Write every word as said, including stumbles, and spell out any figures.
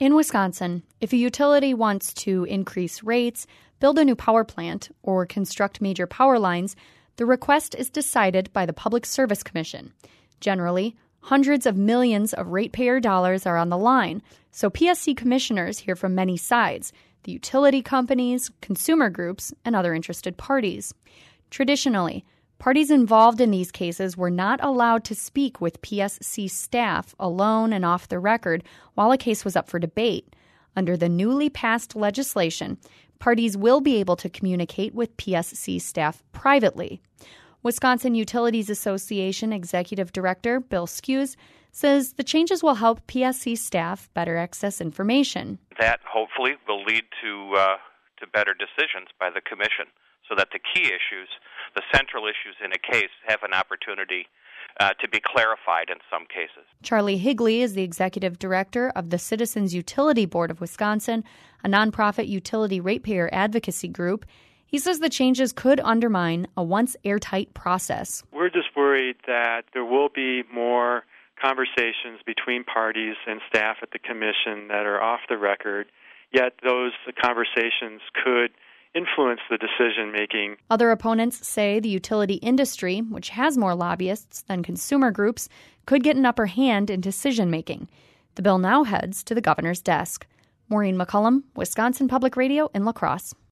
In Wisconsin, if a utility wants to increase rates, build a new power plant, or construct major power lines, the request is decided by the Public Service Commission. Generally, hundreds of millions of ratepayer dollars are on the line, so P S C commissioners hear from many sides: the utility companies, consumer groups, and other interested parties. Traditionally, parties involved in these cases were not allowed to speak with P S C staff alone and off the record while a case was up for debate. Under the newly passed legislation, parties will be able to communicate with P S C staff privately. Wisconsin Utilities Association Executive Director Bill Skews says the changes will help P S C staff better access information. That hopefully will lead to uh, to better decisions by the Commission, so that the key issues, the central issues in a case, have an opportunity uh, to be clarified in some cases. Charlie Higley is the executive director of the Citizens Utility Board of Wisconsin, a nonprofit utility ratepayer advocacy group. He says the changes could undermine a once airtight process. We're just worried that there will be more conversations between parties and staff at the Commission that are off the record, yet those conversations could influence the decision-making. Other opponents say the utility industry, which has more lobbyists than consumer groups, could get an upper hand in decision-making. The bill now heads to the governor's desk. Maureen McCullum, Wisconsin Public Radio in La Crosse.